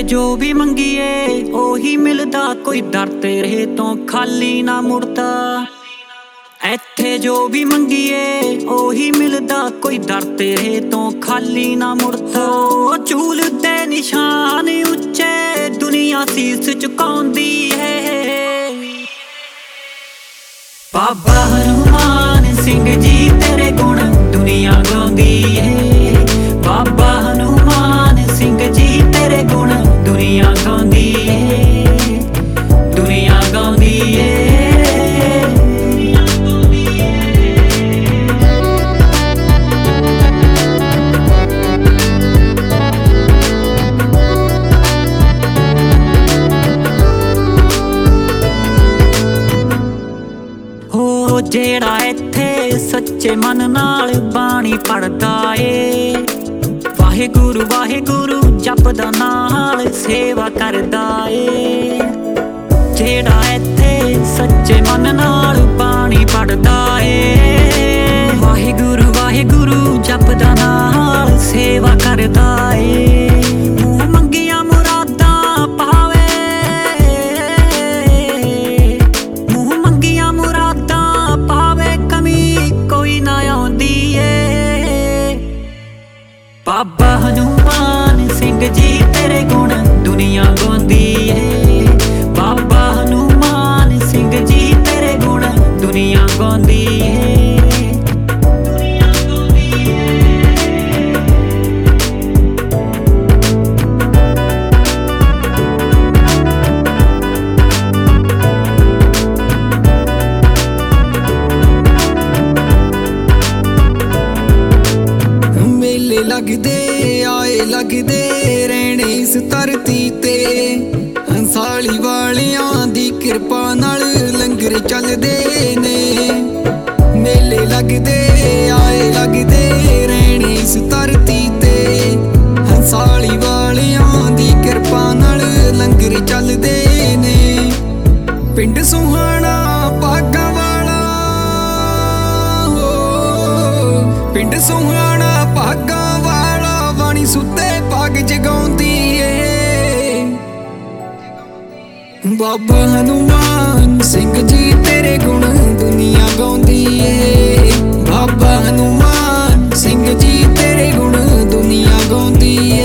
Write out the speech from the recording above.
जो भी मंगीए ओही मिलदा, कोई दर तेरे तो खाली ना मुड़दा। इत्थे जो भी मंगीए ओही मिलदा, कोई दर तेरे तो खाली ना मुड़दा। चूल ते निशान उच्चे दुनिया सीस झुकाउंदी है। बाबा हनुमान सिंह जी तेरे गुण दुनिया गाउंदी है। बाबा हनुमान सिंह जी तेरे गुण दुनिया गाउंदी है, दुनिया गाउंदी है। हो जेड़ा इत्थे सच्चे मन नाल बाणी पढ़दा ए, वाहेगुरु वाहेगुरु जपदा नाल सेवा करदा ए। जेड़ा इत्थे सच्चे मन नाल बाणी पढ़दा ए, वाहेगुरु वाहेगुरु जपदा नाल सेवा करदा ए। मुँह मंगिया मुरादां पावे, मुँह मंगिया मुरादां पावे, कमी कोई ना आउंदी ए। बाबा हनुमान सिंह जी तेरे गुण दुनिया गाउंदी है। बाबा हनुमान सिंह जी तेरे गुण दुनिया गाउंदी है, दुनिया गाउंदी है। मेले लगदे आए लगदे रहने इस धरती ते, हंसाली वालियां दी किरपा नाल लंगर चलदे ने। मेले लगदे आए लगदे रहने इस धरती ते, हंसाली वालियां दी किरपा नाल लंगर चलदे ने। पिंड सुहाना भागा वाला, पिंड सुहाना भागा वाला, वाणी सुते भाग जगाउंदी ए। बाबा हनुमान सिंह जी तेरे गुण दुनिया गाउंदी ए। बाबा हनुमान सिंह जी तेरे गुण दुनिया गाउंदी ए।